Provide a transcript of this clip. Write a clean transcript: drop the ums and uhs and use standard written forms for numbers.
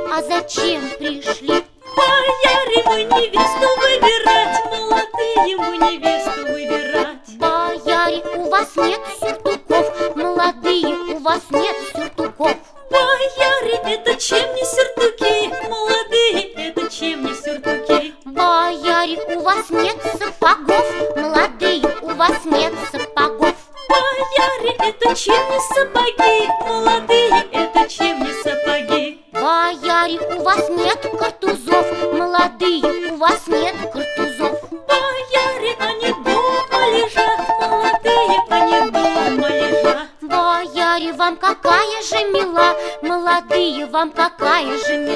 А зачем пришли? Бояре, мы невесту выбирать, молодые мы невесту выбирать. Бояре, у вас нет сюртуков, молодые, у вас нет сюртуков. Бояре, это чем не сюртуки, молодые, это чем не сюртуки. Бояре, у вас нет сапогов, молодые, у вас нет сапогов. Бояре, это чем не сапоги, молодые, это чем не сапоги. Бояре, у вас нет картузов, молодые, у вас нет картузов. Бояре, они дома лежат, молодые, они дома лежат. Бояре, вам какая же мила, молодые, вам какая же мила.